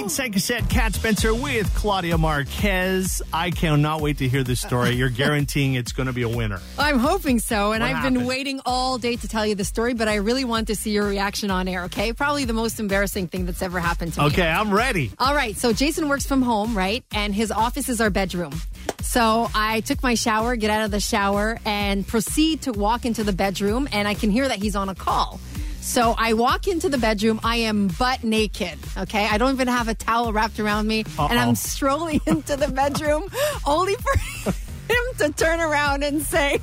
Second set, Cat Spencer with Claudia Marquez. I cannot wait to hear this story. You're guaranteeing it's going to be a winner. I'm hoping so, and What I've happened? been waiting all day to tell you the story, but I really want to see your reaction on air, okay? Probably the most embarrassing thing that's ever happened to me. Okay, I'm ready. All right, so Jason works from home, right? And his office is our bedroom. So I took my shower, get out of the shower, and proceed to walk into the bedroom, and I can hear that he's on a call. So I walk into the bedroom. I am butt naked, okay? I don't even have a towel wrapped around me. And I'm strolling into the bedroom only for him to turn around and say,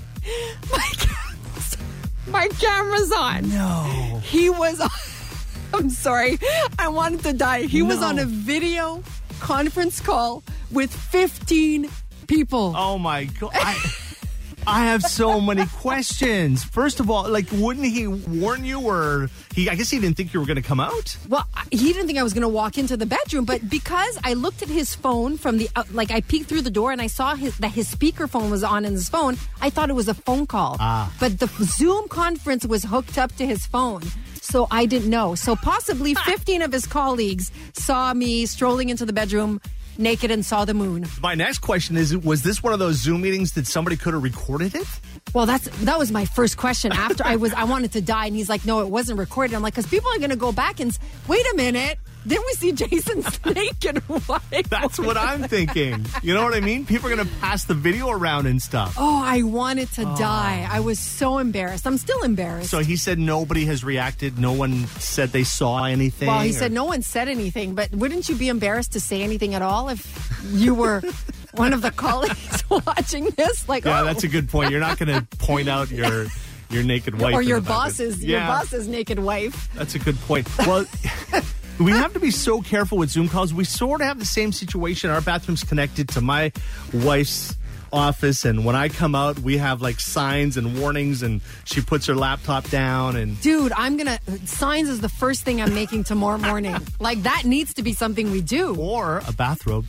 my camera's on. No. He was on. I'm sorry. I wanted to die. He was No. on a video conference call with 15 people. Oh, my God. I have so many questions. First of all, wouldn't he warn you, or I guess he didn't think you were going to come out? Well, he didn't think I was going to walk into the bedroom, but because I looked at his phone from the, I peeked through the door and I saw that his speakerphone was on in his phone, I thought it was a phone call. But the Zoom conference was hooked up to his phone. So I didn't know. So possibly 15 of his colleagues saw me strolling into the bedroom naked and saw the moon. My next question is, was this one of those Zoom meetings that somebody could have recorded it? Well, that was my first question. After I wanted to die, and he's like, no, it wasn't recorded. I'm like, because people are going to go back and wait a minute. Didn't we see Jason's naked wife? That's what I'm thinking. You know what I mean? People are going to pass the video around and stuff. Oh, I wanted to die. I was so embarrassed. I'm still embarrassed. So he said nobody has reacted. No one said they saw anything. Well, he said no one said anything, but wouldn't you be embarrassed to say anything at all if you were one of the colleagues watching this? Yeah, that's a good point. You're not going to point out your naked wife. Or in your the background. boss's naked wife. That's a good point. Well, we have to be so careful with Zoom calls. We sort of have the same situation. Our bathroom's connected to my wife's office, and when I come out, we have signs and warnings, and she puts her laptop down. And dude, signs is the first thing I'm making tomorrow morning. That needs to be something we do. Or a bathrobe.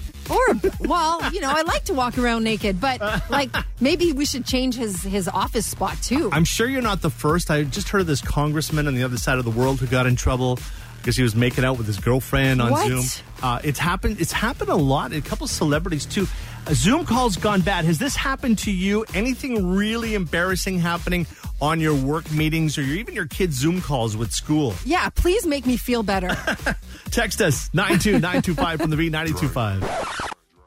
I like to walk around naked, but maybe we should change his office spot too. I'm sure you're not the first. I just heard of this congressman on the other side of the world who got in trouble because he was making out with his girlfriend on Zoom. It's happened a lot. A couple celebrities too. Zoom calls gone bad. Has this happened to you? Anything really embarrassing happening on your work meetings or even your kids' Zoom calls with school? Yeah, please make me feel better. Text us 92925 from the B925.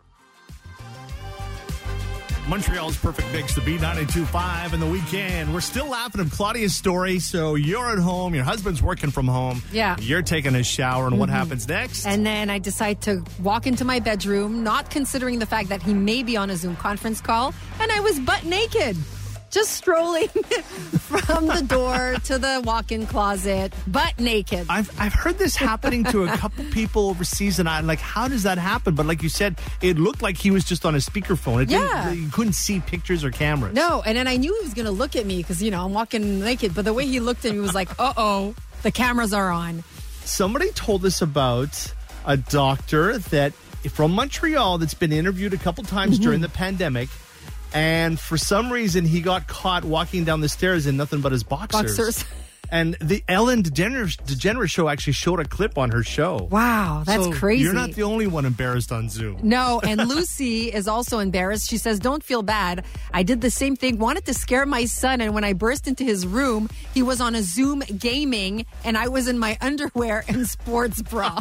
Montreal's perfect mix, the B925 and the weekend. We're still laughing at Claudia's story. So you're at home, your husband's working from home. Yeah. You're taking a shower, and what happens next? And then I decide to walk into my bedroom, not considering the fact that he may be on a Zoom conference call, and I was butt naked. Just strolling from the door to the walk-in closet, butt naked. I've heard this happening to a couple people overseas, and I'm like, how does that happen? But like you said, it looked like he was just on a speakerphone. You couldn't see pictures or cameras. No, and then I knew he was going to look at me because, I'm walking naked. But the way he looked at me was like, uh-oh, the cameras are on. Somebody told us about a doctor from Montreal that's been interviewed a couple times during the pandemic. And for some reason, he got caught walking down the stairs in nothing but his boxers. And the Ellen DeGeneres show actually showed a clip on her show. Wow, that's crazy. You're not the only one embarrassed on Zoom. No, and Lucy is also embarrassed. She says, don't feel bad. I did the same thing, wanted to scare my son, and when I burst into his room, he was on a Zoom gaming, and I was in my underwear and sports bra.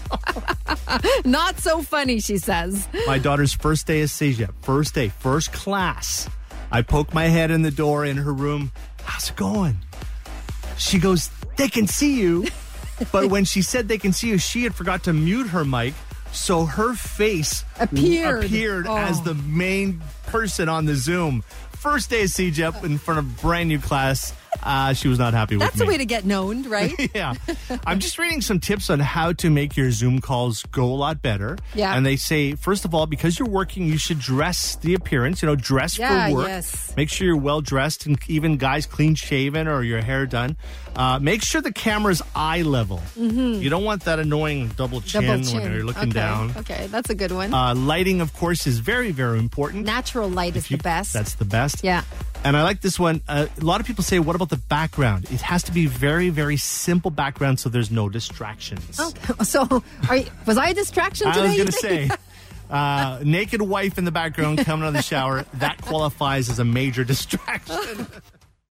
Not so funny, she says. My daughter's first day of CEGEP, first class. I poke my head in the door in her room. How's it going? She goes, they can see you. But when she said they can see you, she had forgot to mute her mic. So her face appeared as the main person on the Zoom. First day of CEGEP in front of brand new class. She was not happy with me. That's the way to get known, right? Yeah. I'm just reading some tips on how to make your Zoom calls go a lot better. Yeah. And they say, first of all, because you're working, you should dress the appearance, dress for work. Yes. Make sure you're well dressed, and even guys clean shaven or your hair done. Make sure the camera's eye level. Mm-hmm. You don't want that annoying double chin when you're looking down. Okay, that's a good one. Lighting, of course, is very, very important. Natural light is the best. That's the best. Yeah. And I like this one. A lot of people say, what about the background? It has to be very, very simple background so there's no distractions. Okay. So, was I a distraction today? I was going to say, naked wife in the background coming out of the shower, that qualifies as a major distraction.